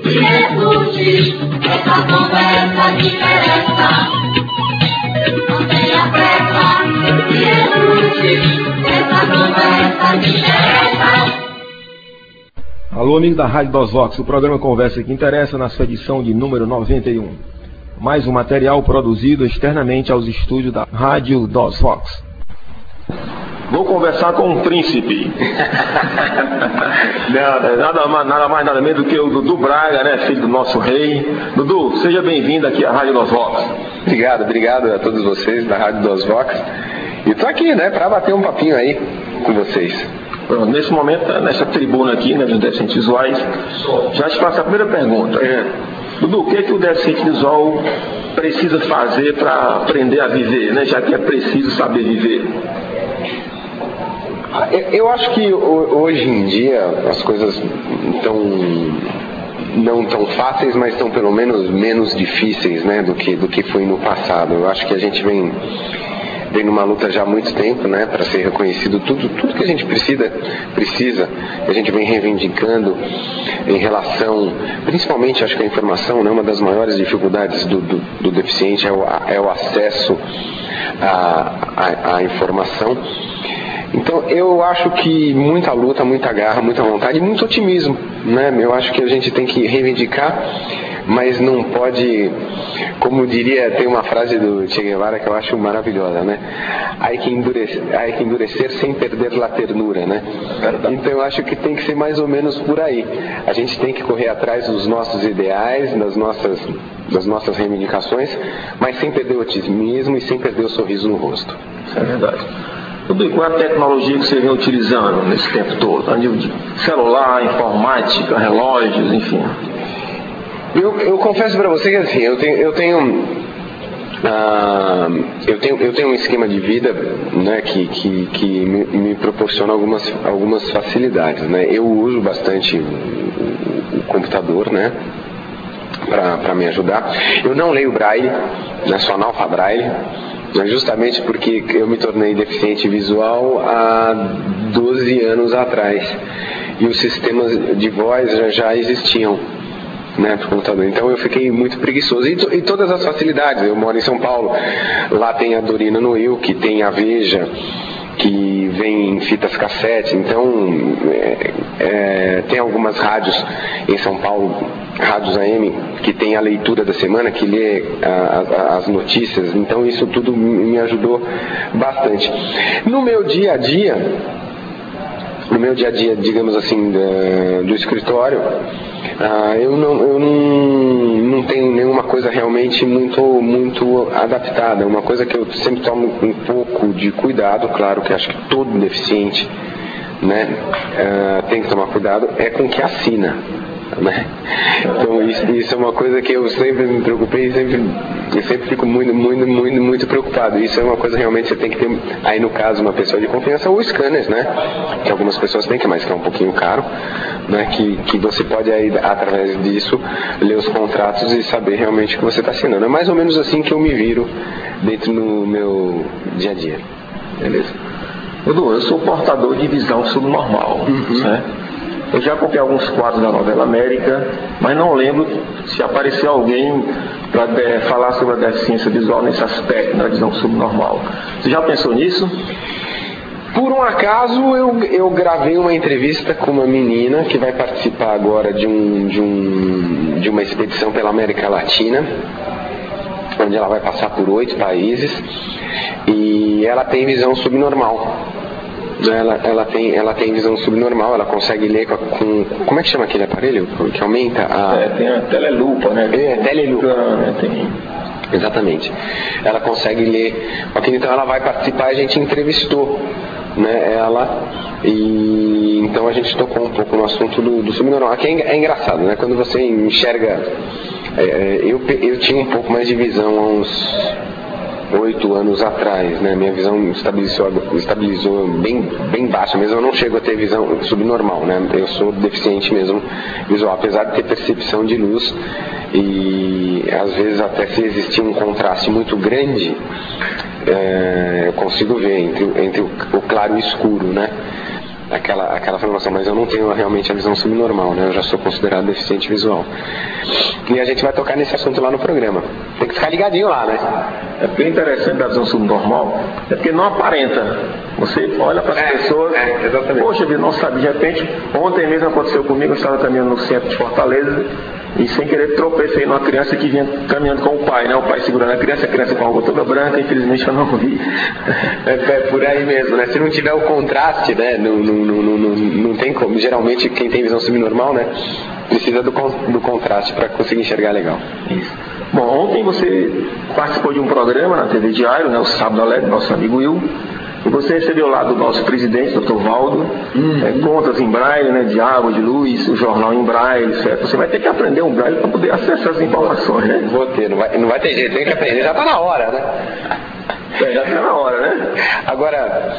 escute, essa conversa me interessa. Não tenha pressa, se escute, essa conversa me interessa. Alô, amigos da Rádio dos Vox, o programa Conversa que Interessa na sua edição de número 91. Mais um material produzido externamente aos estúdios da Rádio dos Vox. Vou conversar com um príncipe. Nada mais, nada menos do que o Dudu Braga, né, filho do nosso rei. Dudu, seja bem-vindo aqui à Rádio dos Vox. Obrigado a todos vocês da Rádio dos Vox. E tô aqui, né, para bater um papinho aí com vocês. Nesse momento, nessa tribuna aqui, né, dos deficientes visuais, já te faço a primeira pergunta. Dudu, o que é que o deficiente visual precisa fazer para aprender a viver, né, já que é preciso saber viver? Eu acho que hoje em dia as coisas não tão fáceis, mas estão pelo menos menos difíceis, né, do que foi no passado. Eu acho que a gente vem numa luta já há muito tempo, né, para ser reconhecido tudo que a gente precisa, a gente vem reivindicando em relação, principalmente acho que a informação, né, uma das maiores dificuldades do deficiente é o acesso à informação. Então eu acho que muita luta, muita garra, muita vontade e muito otimismo, né? Eu acho que a gente tem que reivindicar, mas não pode, como diria, tem uma frase do Che Guevara que eu acho maravilhosa, né? Hay que endurecer sem perder a ternura, né? Então eu acho que tem que ser mais ou menos por aí. A gente tem que correr atrás dos nossos ideais, das nossas reivindicações, mas sem perder o otimismo e sem perder o sorriso no rosto. Isso é verdade. Tudo e qual é a tecnologia que você vem utilizando nesse tempo todo? A nível de celular, informática, relógios, enfim. Eu confesso para você que assim, eu tenho um esquema de vida, né, que me proporciona algumas facilidades, né? Eu uso bastante o computador, né, para me ajudar. Eu não leio Braille, né, sou analfabraille. Justamente porque eu me tornei deficiente visual há 12 anos atrás e os sistemas de voz já existiam, né, para o computador. Então eu fiquei muito preguiçoso e todas as facilidades. Eu moro em São Paulo, lá tem a Dorina no Wilk, tem a Veja, que vem em fitas cassete. Então tem algumas rádios em São Paulo, rádios AM, que tem a leitura da semana, que lê as notícias. Então isso tudo me ajudou bastante. No meu dia a dia, digamos assim, do escritório, eu não tenho nenhuma coisa realmente muito adaptada. Uma coisa que eu sempre tomo um pouco de cuidado, claro que acho que todo deficiente, né, tem que tomar cuidado, é com o que assina, né? Então isso é uma coisa que eu sempre me preocupei, eu sempre fico muito preocupado. Isso é uma coisa realmente que você tem que ter, aí no caso, uma pessoa de confiança ou scanners, né, que algumas pessoas têm, mas que é um pouquinho caro, né, que você pode aí, através disso, ler os contratos e saber realmente o que você está assinando. É mais ou menos assim que eu me viro dentro do meu dia a dia. Beleza. Dudu, eu sou portador de visão subnormal, certo? Eu já copiei alguns quadros da novela América, mas não lembro se apareceu alguém para falar sobre a deficiência visual nesse aspecto, na visão subnormal. Você já pensou nisso? Por um acaso eu gravei uma entrevista com uma menina que vai participar agora de uma expedição pela América Latina, onde ela vai passar por 8 países, e ela tem visão subnormal. Ela tem visão subnormal, ela consegue ler com como é que chama aquele aparelho que aumenta a... tem a telelupa, né? Telelupa. Exatamente. Ela consegue ler. Então ela vai participar, a gente entrevistou, né, ela, e então a gente tocou um pouco no assunto do subnormal. Aqui é engraçado, né? Quando você enxerga... eu tinha um pouco mais de visão há uns 8 anos atrás, né? Minha visão estabilizou bem baixa mesmo. Eu não chego a ter visão subnormal, né? Eu sou deficiente mesmo visual, apesar de ter percepção de luz, e às vezes até se existir um contraste muito grande, eu consigo ver entre o claro e o escuro, né? aquela formação, mas eu não tenho realmente a visão subnormal, né? Eu já sou considerado deficiente visual. E a gente vai tocar nesse assunto lá no programa. Tem que ficar ligadinho lá, né? É bem interessante da visão subnormal, é porque não aparenta. Você olha para as pessoas, exatamente. Poxa vida, não sabe, de repente, ontem mesmo aconteceu comigo, eu estava caminhando no centro de Fortaleza, e sem querer tropecei numa criança que vinha caminhando com o pai, né? O pai segurando a criança com a roupa toda branca, infelizmente eu não vi. É por aí mesmo, né? Se não tiver o contraste, né? Não tem como. Geralmente quem tem visão subnormal, né? Precisa do contraste para conseguir enxergar legal. Isso. Bom, ontem você participou de um programa na TV Diário, né? O Sábado Alegre, nosso amigo Will. E você recebeu lá do nosso presidente, Dr. Valdo, contas em braille, né, de água, de luz, o jornal em braille, certo? Você vai ter que aprender um braille para poder acessar as informações, né? Vou ter, não vai ter jeito, tem que aprender, já está na hora, né? Já está na hora, né? Agora,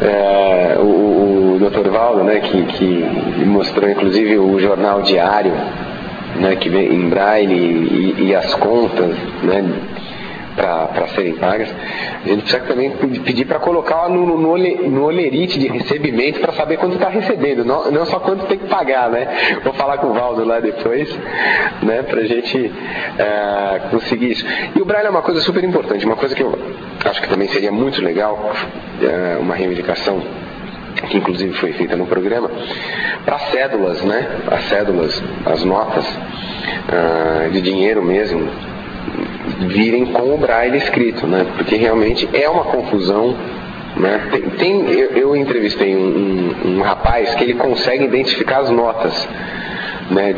o Dr. Valdo, né, que mostrou inclusive o jornal diário, né, que vem em braille e as contas, né, para serem pagas, a gente precisa também pedir para colocar no olerite de recebimento para saber quanto está recebendo, não só quanto tem que pagar, né? Vou falar com o Valdo lá depois, né, para a gente conseguir isso. E o braille é uma coisa super importante, uma coisa que eu acho que também seria muito legal, uma reivindicação que inclusive foi feita no programa, para cédulas, né? As cédulas, as notas de dinheiro mesmo, virem com o braille escrito, né? Porque realmente é uma confusão, né? Eu entrevistei um rapaz que ele consegue identificar as notas, né?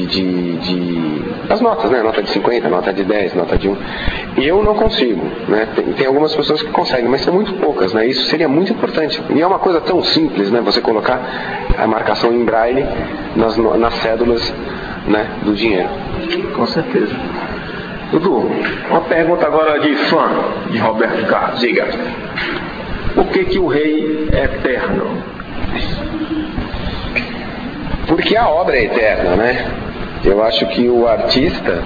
As notas, né? Nota de 50, nota de 10, nota de 1. Eu não consigo, né? Tem algumas pessoas que conseguem, mas são muito poucas, né? Isso seria muito importante. E é uma coisa tão simples, né? Você colocar a marcação em braille nas cédulas, né? Do dinheiro. Com certeza. Dudu, uma pergunta agora de fã de Roberto Carlos. Diga. Por que o rei é eterno? Porque a obra é eterna, né? Eu acho que o artista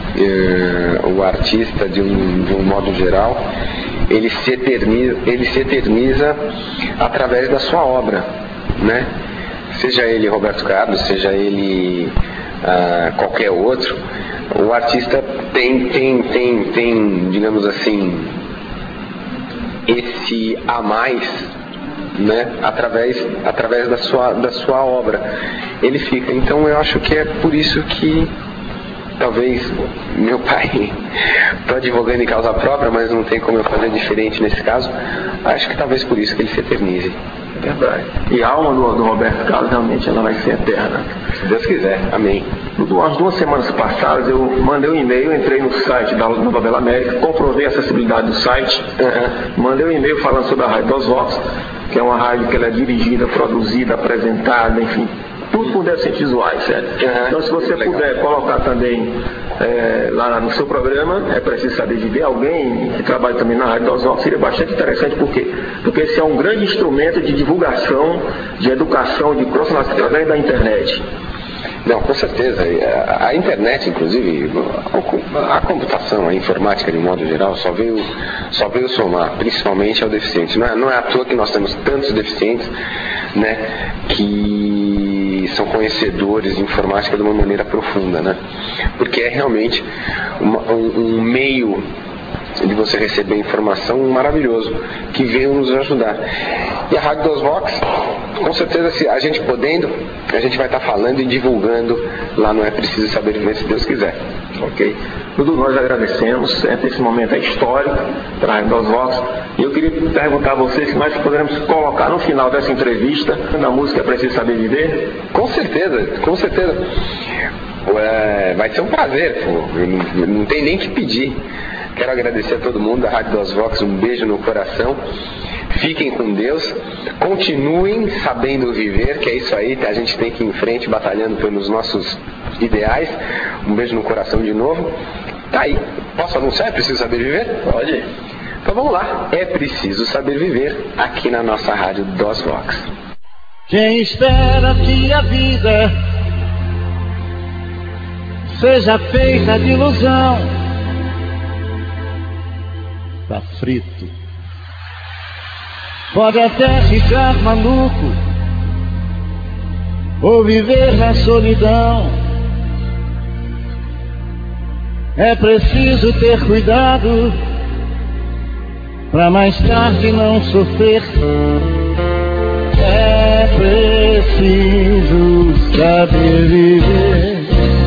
de um modo geral, ele se eterniza através da sua obra, né? Seja ele Roberto Carlos, seja ele qualquer outro, o artista tem, digamos assim, esse a mais, né? Através da sua obra ele fica. Então eu acho que é por isso que talvez meu pai, estou advogando em causa própria, mas não tem como eu fazer diferente nesse caso. Acho que talvez por isso que ele se eternize. Verdade. E a alma do Roberto Carlos realmente ela vai ser eterna. Se Deus quiser. Amém. Umas 2 semanas passadas eu mandei um e-mail, entrei no site da Novela América, comprovei a acessibilidade do site, mandei um e-mail falando sobre a Rádio dos Vox, que é uma rádio que ela é dirigida, produzida, apresentada, enfim, tudo por deficientes visuais, certo? Então se você puder colocar também lá no seu programa, é preciso saber de ver alguém que trabalha também na Rádio dos Vox, seria bastante interessante, por quê? Porque esse é um grande instrumento de divulgação, de educação, de profissionais através da internet. Não, com certeza. A internet, inclusive, a computação, a informática de um modo geral, só veio somar, principalmente ao deficiente. Não é à toa que nós temos tantos deficientes, né, que são conhecedores de informática de uma maneira profunda, né? Porque é realmente um meio de você receber informação maravilhoso, que veio nos ajudar. E a Rádio dos Vox, com certeza, se a gente podendo, a gente vai estar falando e divulgando lá no É Preciso Saber Viver, se Deus quiser. Ok? Tudo nós agradecemos, esse momento é histórico para a Rádio dos Vox. E eu queria perguntar a vocês se nós poderemos colocar no final dessa entrevista, na música É Preciso Saber Viver. Com certeza, com certeza. Vai ser um prazer, pô. Não tem nem que pedir. Quero agradecer a todo mundo da Rádio dos Vox, um beijo no coração. Fiquem com Deus, continuem sabendo viver, que é isso aí, a gente tem que ir em frente batalhando pelos nossos ideais. Um beijo no coração de novo. Tá aí, posso anunciar? É Preciso Saber Viver? Pode. Então vamos lá, É Preciso Saber Viver, aqui na nossa Rádio dos Vox. Quem espera que a vida seja feita de ilusão tá frito. Pode até ficar maluco ou viver na solidão. É preciso ter cuidado pra mais tarde não sofrer. É preciso saber viver.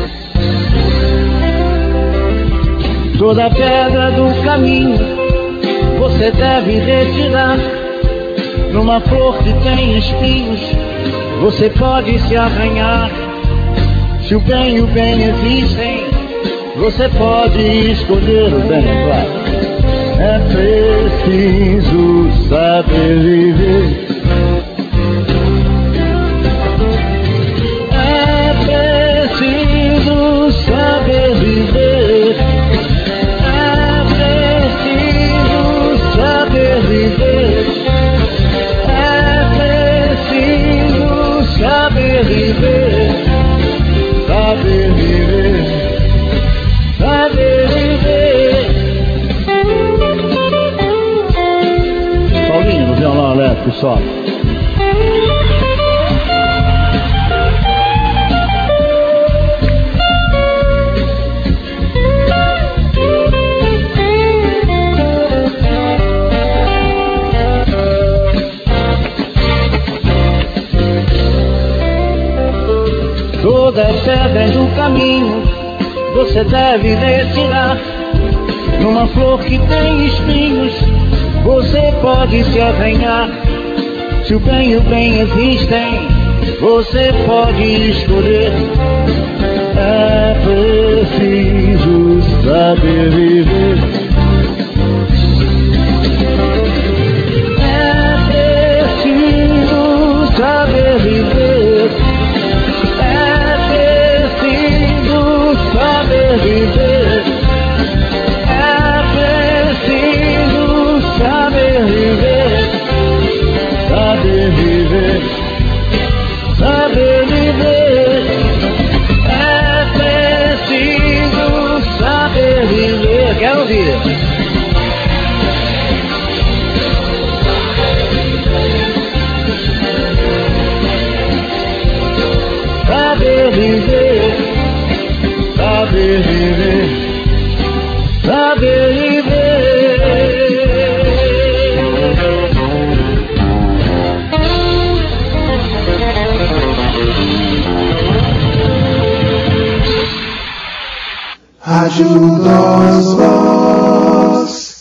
Toda pedra do caminho você deve retirar. Numa flor que tem espinhos você pode se arranhar. Se o bem e o bem existem, você pode escolher o bem, claro. É preciso saber viver. É preciso saber viver. É preciso saber viver. É preciso saber viver. Saber viver. Saber viver. Paulinho, no violão elétrico, só. Toda pedra do caminho você deve retirar. Numa flor que tem espinhos você pode se arranhar. Se o bem e o bem existem, você pode escolher. É preciso saber viver. É preciso saber viver. É preciso saber viver. É preciso saber viver. Saber viver. Saber viver. É preciso saber viver. Quero ouvir. Saber viver, saber viver, saber viver. Rádio Nós